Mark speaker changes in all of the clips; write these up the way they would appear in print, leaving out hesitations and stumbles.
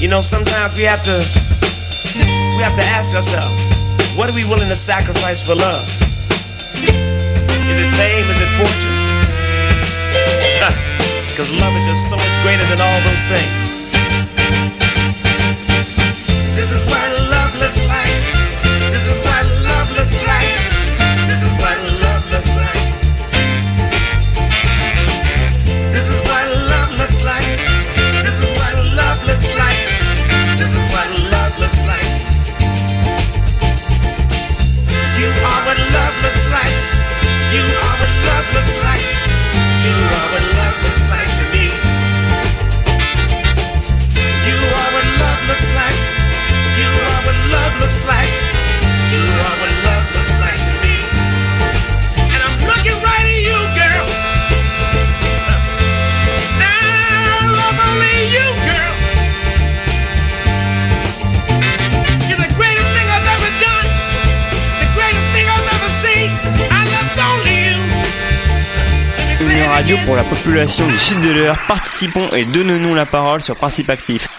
Speaker 1: You know, sometimes we have to ask ourselves, what are we willing to sacrifice for love? Is it fame? Is it fortune? Because love is just so much greater than all those things. This is what love looks like. This is what love looks like. This is what love looks like. This is what love looks like. This is what love looks like. This is what love looks like. You are what love looks like. You are what love looks like. You are what love looks like to me. You are what love looks like. You are what love looks like. You are what love looks like to me. And I'm looking right at you, girl. Now, love only you, girl. You're the greatest thing I've ever done. The greatest thing I've ever seen. I love only you.
Speaker 2: Une radio pour la population du sud de l'Eure. Participons et donnons-nous la parole sur Principe Actif.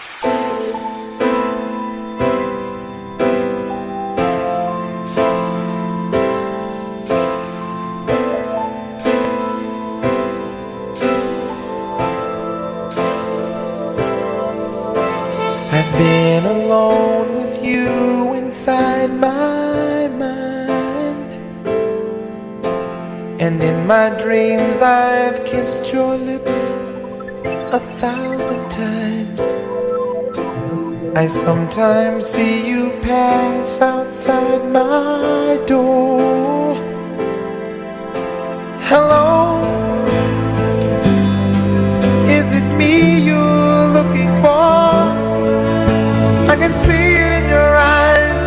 Speaker 3: I've been alone with you inside my mind, and in my dreams I've kissed your lips 1,000 times. I sometimes see you pass outside my door. Hello, is it me you're looking for? I can see it in your eyes,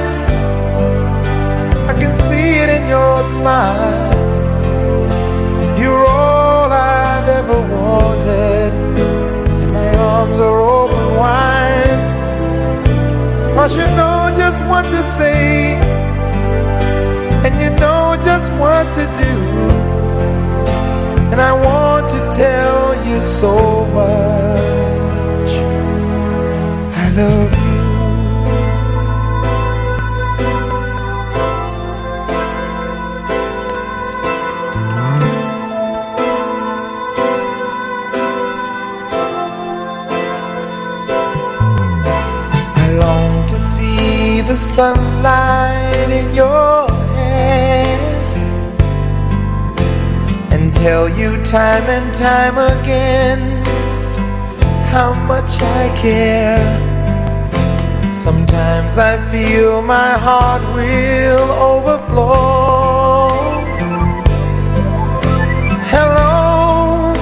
Speaker 3: I can see it in your smile. You're all I've ever wanted, and my arms are open wide. 'Cause you know just what to say, and you know just what to do, and I want to tell you so much. I love you. The sunlight in your hair, and tell you time and time again how much I care. Sometimes I feel my heart will overflow. Hello,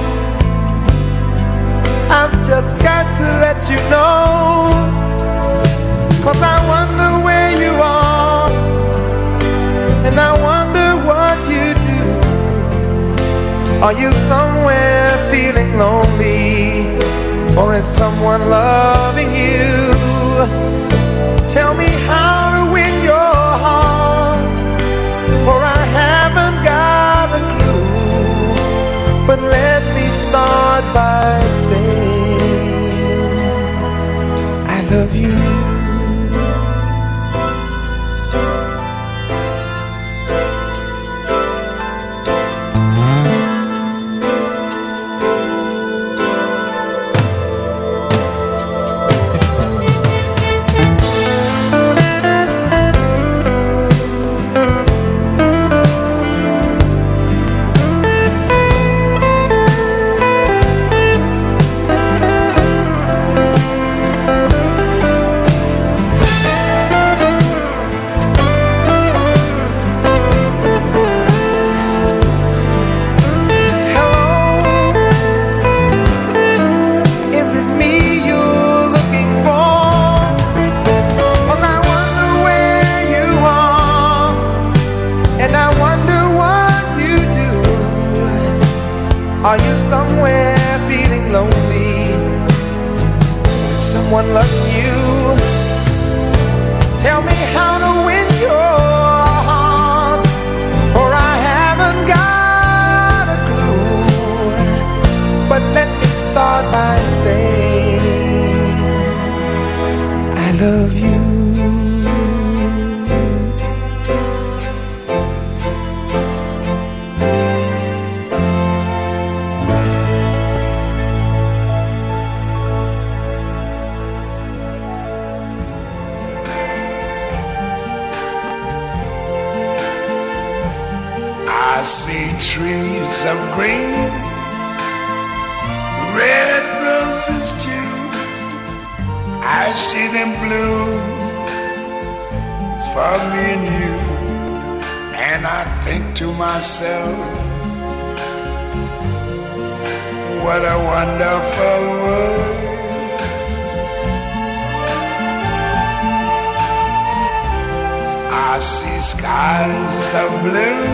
Speaker 3: I've just got to let you know, 'cause I wonder where you are, and I wonder what you do. Are you somewhere feeling lonely, or is someone loving you? Tell me how to win your heart, for I haven't got a clue. But let me start by saying I love you. Are you somewhere feeling lonely? Is someone loving you? Tell me how to win your heart, for I haven't got a clue. But let me start by saying
Speaker 4: I see trees of green, red roses too. I see them bloom for me and you. And I think to myself, what a wonderful world. I see skies of blue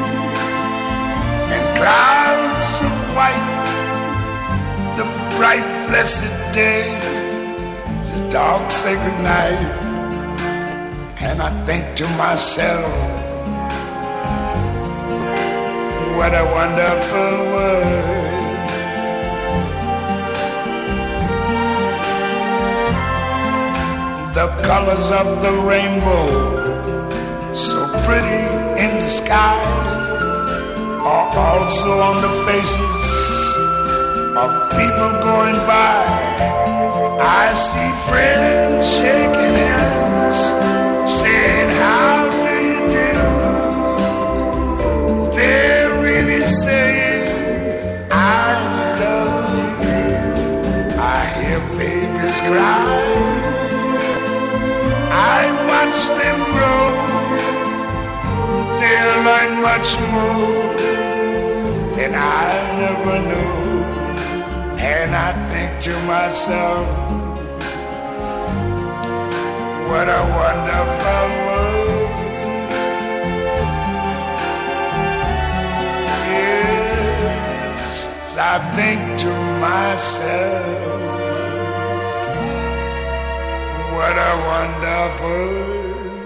Speaker 4: and clouds of white, the bright blessed day, the dark sacred night. And I think to myself, what a wonderful world. The colors of the rainbow, so pretty in the sky, are also on the faces of people going by. I see friends shaking hands, saying, how do you do? They're really saying, I love you. I hear babies cry, I watch them grow. They'll learn much more than I never knew. And I think to myself, what a wonderful world. Yes, I think to myself, what a wonderful world.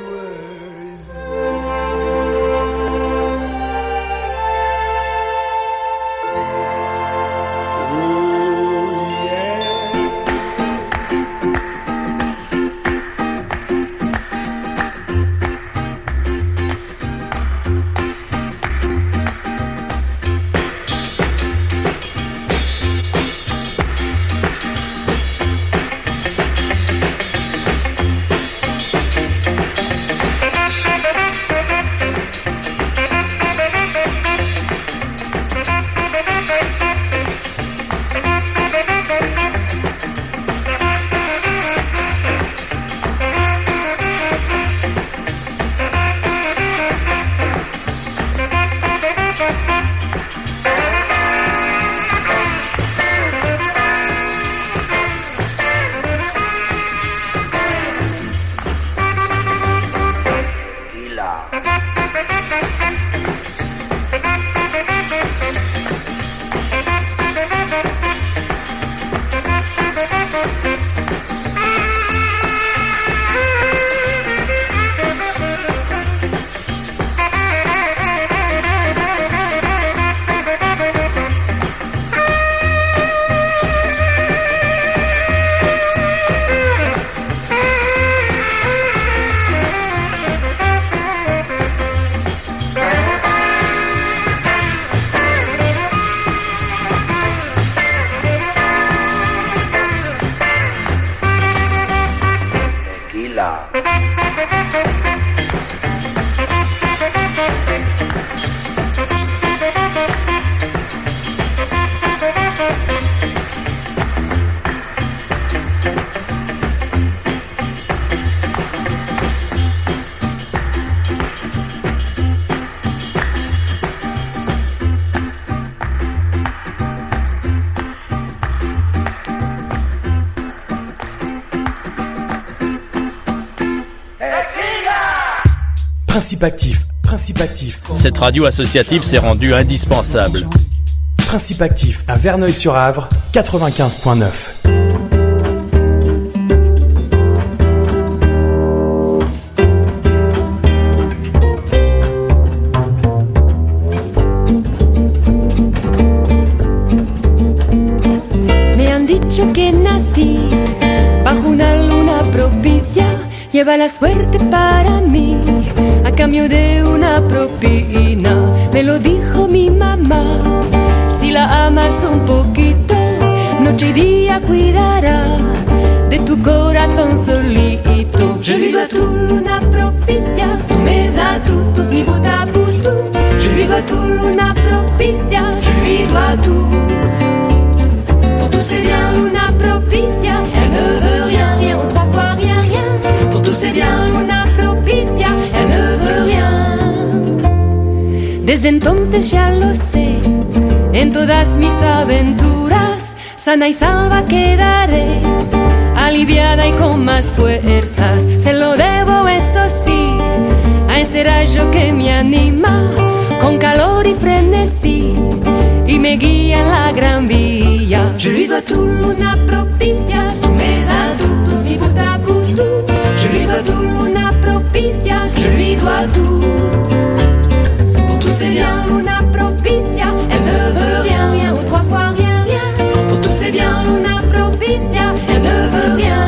Speaker 5: Principe actif, Principe actif.
Speaker 6: Cette radio associative s'est rendue indispensable.
Speaker 5: Principe actif à Verneuil-sur-Avre, 95.9.
Speaker 7: Que nací bajo una luna propicia, lleva la suerte para mí a cambio de una propina. Me lo dijo mi mamá, si la amas un poquito, noche y día cuidará de tu corazón solito. Je lui dois tout luna propicia, tu m'es à tout, tous mi vota pour tout. Je lui dois dois tout, luna propicia, je lui dois tout. Pour tous ses biens, luna propicia, elle ne veut rien, rien, ou trois fois rien, rien. Pour tous ses biens, luna propicia, elle ne veut rien. Desde entonces ya lo sé, en todas mis aventuras, sana y salva quedaré, aliviada y con más fuerzas. Se lo debo, eso sí, a ese rayo que me anima, con calor y frenesí, y me guía en la gran vía. Je lui dois tout, luna propicia, tous mes atouts, mi butabutu. Je lui dois tout, luna propicia, je lui dois tout. Pour tous ses biens, luna propicia, elle ne veut rien, rien, ou trois fois rien, rien. Pour tous ses biens, luna propicia, elle ne veut rien.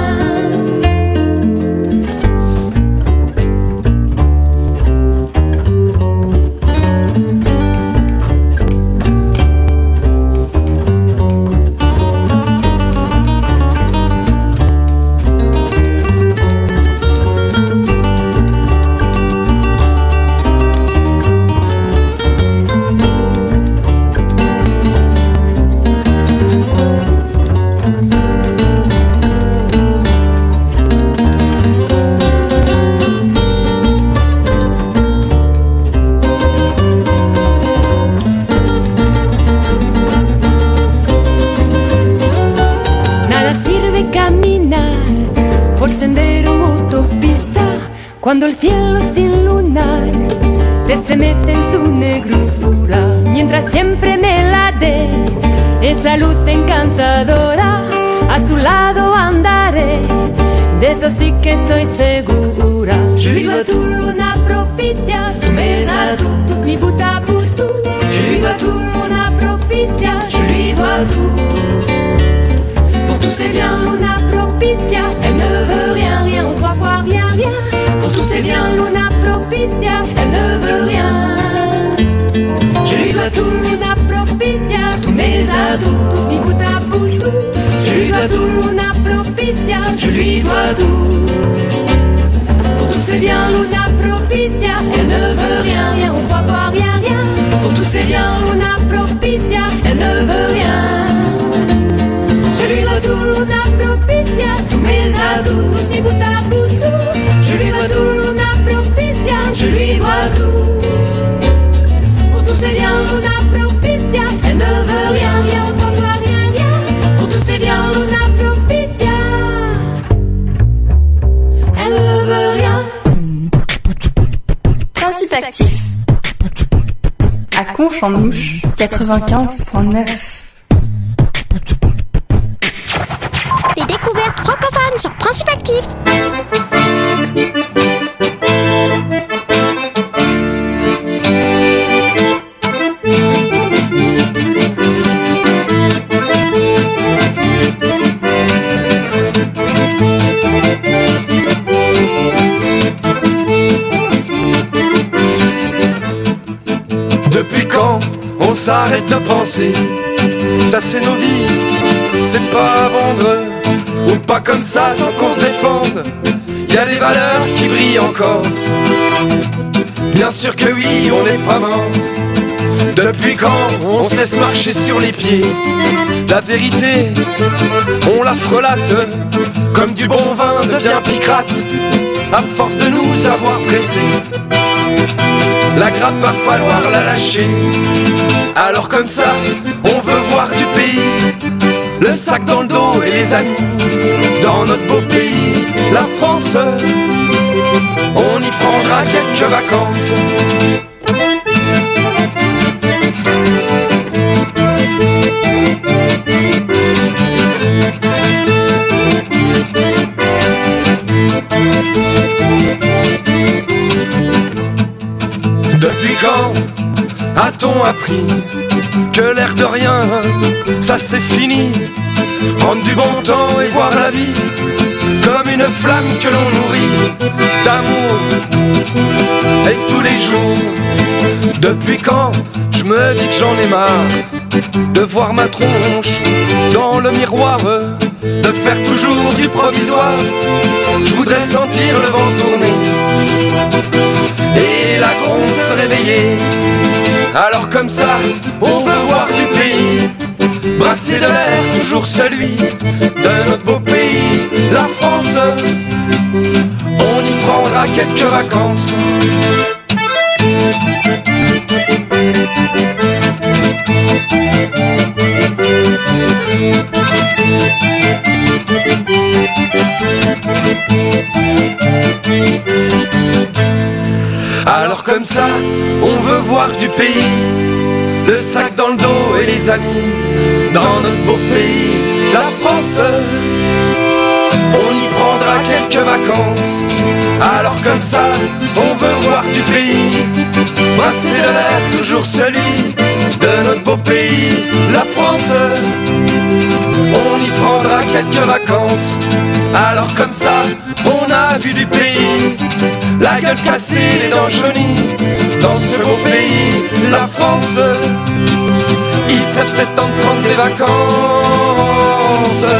Speaker 7: Cuando el cielo sin lunar te estremece en su negrura, mientras siempre me late esa luz encantadora, a su lado andaré, de eso sí que estoy segura. Je lui dois tout, luna propicia, tous mes atouts, mi butabutu. Je lui dois tout, luna propicia, je lui dois tout. Pour tous ses biens, luna propicia, elle ne veut rien, rien, ou trois fois rien, rien. Pour tous ses biens, luna propicia, elle ne veut rien. Je lui dois tout, luna propicia, tous mes atouts, mi butabutu. Je lui dois tout, luna propicia, je lui dois tout. Pour tous ses biens, luna propicia, elle ne veut rien, rien, ou trois fois rien, rien. Pour tous ses biens, luna propicia, elle ne veut rien. Je lui dois tout, luna propicia, tous mes atouts, mi butabutu. Je lui dois tout, luna propicia, je lui dois tout. Pour tous ses biens, luna propicia, elle ne veut rien, rien, autant toi rien, rien. Pour tous ses biens, luna propicia, elle ne veut rien.
Speaker 8: Principe actif. À Conche-en-Ouche, 95.9.
Speaker 9: Les découvertes francophones sur Principe Actif.
Speaker 10: Depuis quand on s'arrête de penser? Ça c'est nos vies, c'est pas à vendre. Ou pas comme ça sans qu'on se défende. Y'a des valeurs qui brillent encore. Bien sûr que oui, on n'est pas mort. Depuis quand on se laisse marcher sur les pieds? La vérité, on la frelate. Comme du bon vin devient picrate, à force de nous avoir pressés. La grappe va falloir la lâcher. Alors comme ça, on veut voir du pays, le sac dans le dos et les amis. Dans notre beau pays, la France, on y prendra quelques vacances. Depuis quand a-t-on appris que l'air de rien, ça c'est fini? Prendre du bon temps et voir la vie comme une flamme que l'on nourrit d'amour et tous les jours. Depuis quand je me dis que j'en ai marre de voir ma tronche dans le miroir, de faire toujours du provisoire. Je voudrais sentir le vent tourner et la gronde se réveiller Alors comme ça, on veut voir du pays, brasser de l'air, toujours celui de notre beau pays, la France. On y prendra quelques vacances. Alors comme ça, on veut voir du pays, le sac dans le dos et les amis, dans notre beau pays, la France. On y prendra quelques vacances. Alors comme ça, on veut voir du pays, brasser de l'air, toujours celui de notre beau pays, la France. On y prendra quelques vacances. Alors comme ça, on a vu du pays, la gueule cassée, les dents jaunies, dans ce beau pays, la France. Il serait peut-être temps de prendre des vacances.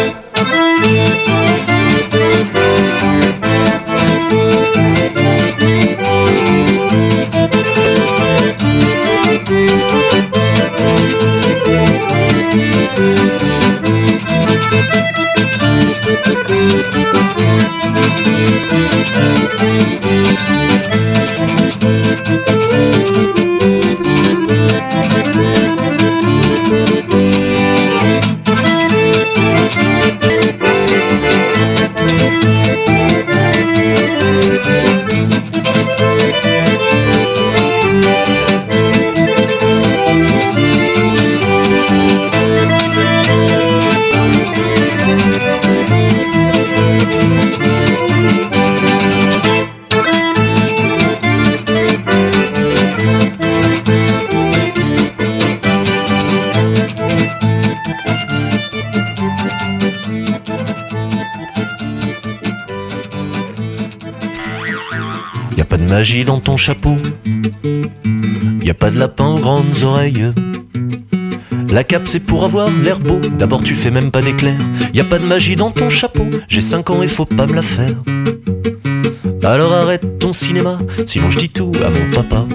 Speaker 11: Magie dans ton chapeau, y a pas de lapin aux grandes oreilles. La cape c'est pour avoir l'air beau, d'abord tu fais même pas d'éclair. Y a pas de magie dans ton chapeau, j'ai 5 ans et faut pas me la faire. Alors arrête ton cinéma, sinon je dis tout à mon papa.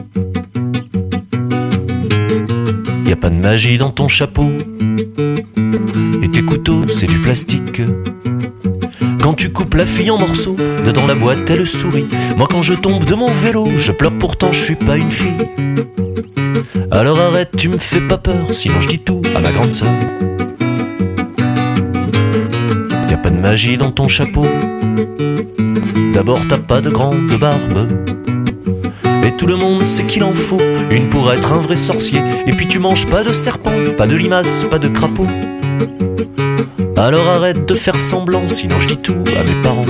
Speaker 11: Y a pas de magie dans ton chapeau, et tes couteaux c'est du plastique. Quand tu coupes la fille en morceaux, dedans la boîte elle sourit. Moi quand je tombe de mon vélo, je pleure pourtant je suis pas une fille. Alors arrête, tu me fais pas peur, sinon je dis tout à ma grande sœur. Y a pas de magie dans ton chapeau, d'abord t'as pas de grande barbe. Et tout le monde sait qu'il en faut une pour être un vrai sorcier. Et puis tu manges pas de serpent, pas de limaces, pas de crapaud. Alors arrête de faire semblant, sinon je dis tout à mes parents.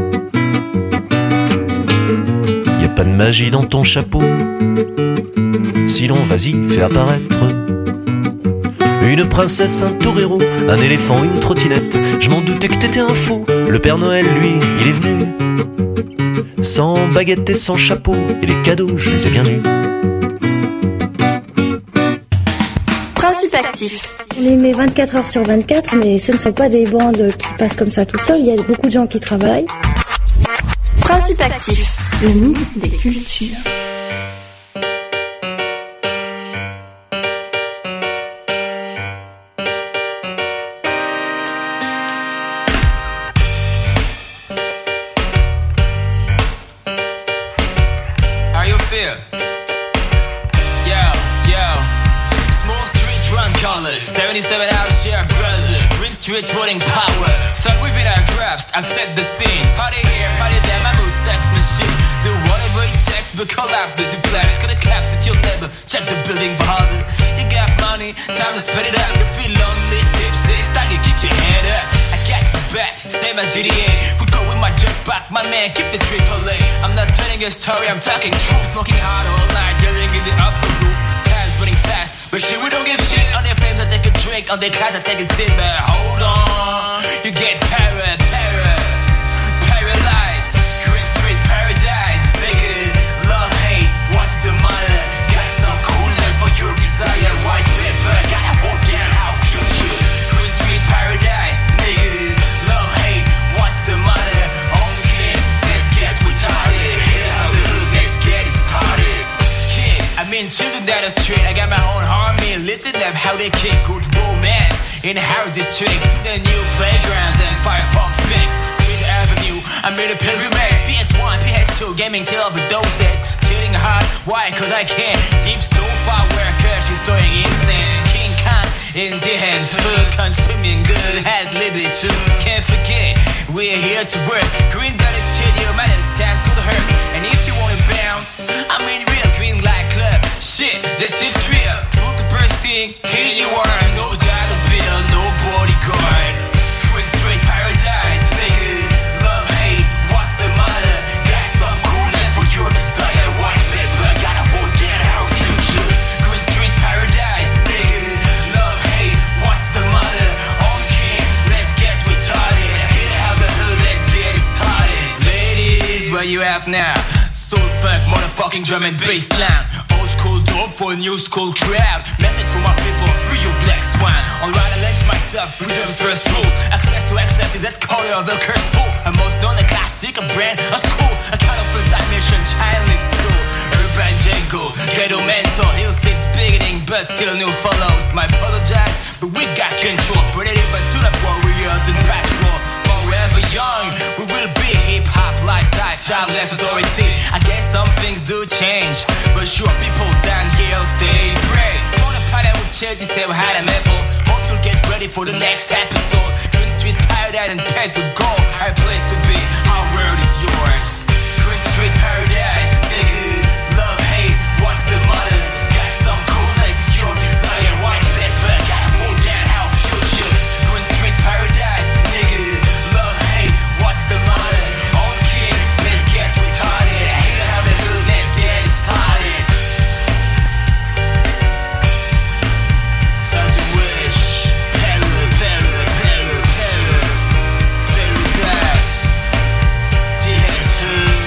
Speaker 11: Y a pas de magie dans ton chapeau, sinon vas-y, fais apparaître une princesse, un torero, un éléphant, une trottinette. Je m'en doutais que t'étais un faux. Le Père Noël, lui, il est venu sans baguette et sans chapeau, et les cadeaux, je les ai bien eus.
Speaker 8: Principe actif.
Speaker 12: On les met 24 heures sur 24, mais ce ne sont pas des bandes qui passent comme ça toutes seules. Il y a beaucoup de gens qui travaillent.
Speaker 8: Principe actif. Le mix des cultures.
Speaker 13: How you feel? Yo. Small street drum colors, 77 house share brother, Green Street rolling power. Sun within our grasp, I've set the scene. Party here, party there, my mood sex machine. Do whatever it takes, but collapse to duplex. Gonna cap to your neighbor, check the building behind it. You got money, time to split it up. You feel lonely, tipsy, start you keep your head up. I got the back, same as GTA. We go with my jetpack, my man, keep the AAA. I'm not telling a story, I'm talking truth. Smoking hard all night, yelling in the upper roof. Time's running fast, but shit, we don't give shit. On their flames, I take a drink. On their cars, I take a sip. But hold on, you get paralyzed. Green Street paradise, nigga. Love, hate, what's the matter? Got some coolness for your desire. White paper, gotta hold down our future. Green Street paradise, nigga. Love, hate, what's the matter? Okay, let's get retarded. Here's how we do, let's get it started. Kid, I'm in children down the street. I got Listen up how they kick good romance in Harrow District to the new playgrounds and Firefox fix. Street Avenue, I made a pilgrimage. PS1, PS2, gaming till overdose it. Chilling hard, why? Cause I can't. Deep sofa worker, she's going insane. King Khan in Jihan's hood, consuming good, had liberty too. Can't forget, we're here to work. Green Valley Studio, man, it sounds good to her. And if you wanna bounce, I'm in real green light club. Shit, this shit's real. Full to bursting, here you are. No dollar bill, no bodyguard. Queen Street Paradise, nigga. Love, hate, what's the matter? Got some coolness for your desire. White paper, gotta hold down our future. Queen Street Paradise, nigga. Love, hate, what's the matter? On king, let's get retarded. Here how the hood, let's get it started. Ladies, where you at now? Soul funk, motherfucking drum and bass line. Old school dope for a new school crowd. Message for my people, free your black swan. Alright, I let myself, freedom first rule. Access to access is that color of the curse fool. A most done, a classic, a brand, a school. A colorful dimension, childless tool. Urban Django, ghetto mental. Hill sits beginning, but still new follows. My apologize, but we got control. Predator, but suit up warriors in patrol. Forever young, we will be hip-hop lifestyle, timeless authority. I guess some things do change, but sure people down here stay pray. Wanna party with Chelsea, stay high and metal. Hope you'll get ready for the next episode. Green Street Paradise and Pets with gold. Our place to be, our world is yours. Green Street Paradise, nigga. Love, hate, what's the matter? Got some coolness, your desire. White paper, gotta hold down our future. Green Street Paradise, nigga. Love, hate, what's the matter? On king, let's get retarded. Here how the hood, let's get it started. Such a wish. Terror, terror, terror, terror. Paradise. Jihad's hood.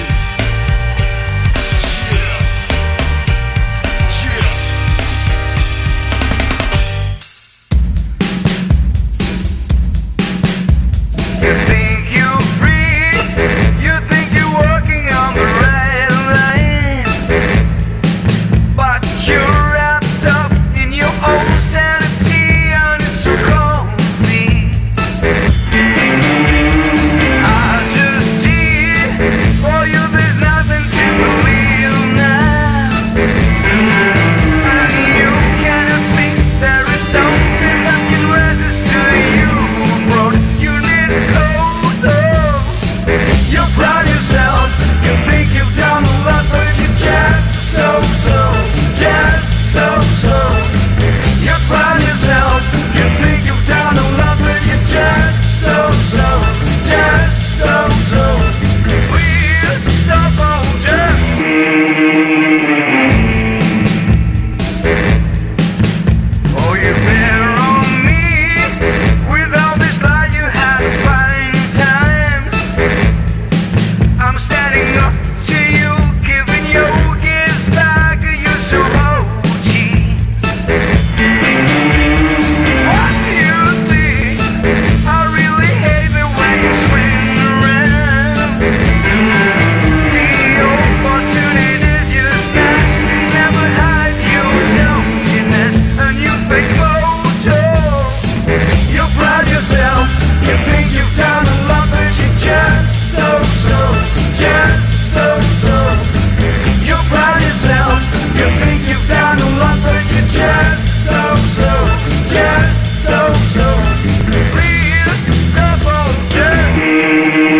Speaker 3: You think you're free, you think you're walking on the right line, but you're wrapped up in your own sanity and it's so comfy. I just see for you there's nothing to believe now, and you can't think there is something that can register you, bro. You need you're proud yourself, you think you've done a lot, but you're just so. You're proud yourself, you think you've done a lot, but you're just so. We'll stop all oh, you better on me, with all this lie you had a fine time. I'm standing up to you, giving you kiss back, you're so OG. What do you think? I really hate the way you swing around. The opportunities you snatch never hide your drunkenness and you fake photo. You're proud yourself, you think you've done a lot, but you're just so. You're proud yourself, you think you've done a lot, but you're just so. Please stop all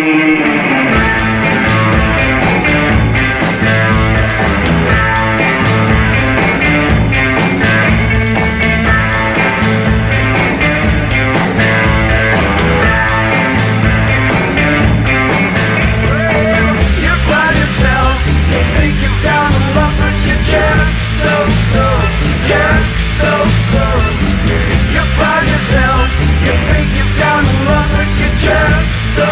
Speaker 3: You're proud yourself, you think you've done a lot, but you're just so. You're proud yourself, you think you've done a lot, but you're just so.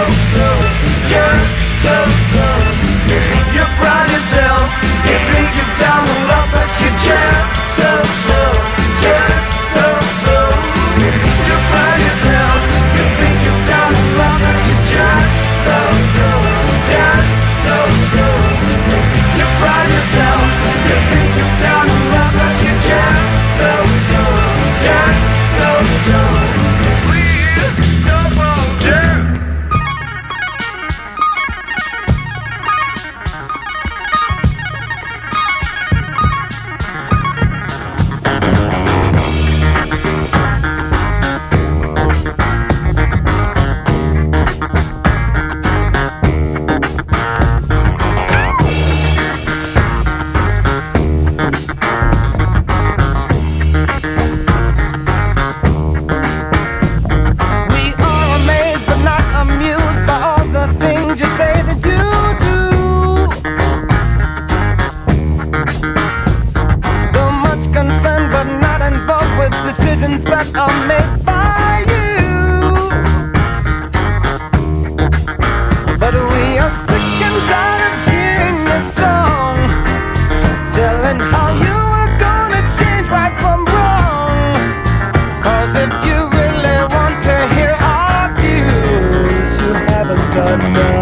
Speaker 3: You're proud yourself, you think you've done a lot, but you're just so. You're proud yourself, you think you've done a lot, but you're just so. You're proud yourself, you think you've done a lot, but you're just so. you're sick and tired of hearing this song, telling how you are gonna change right from wrong. 'Cause if you really want to hear our views, you haven't done that.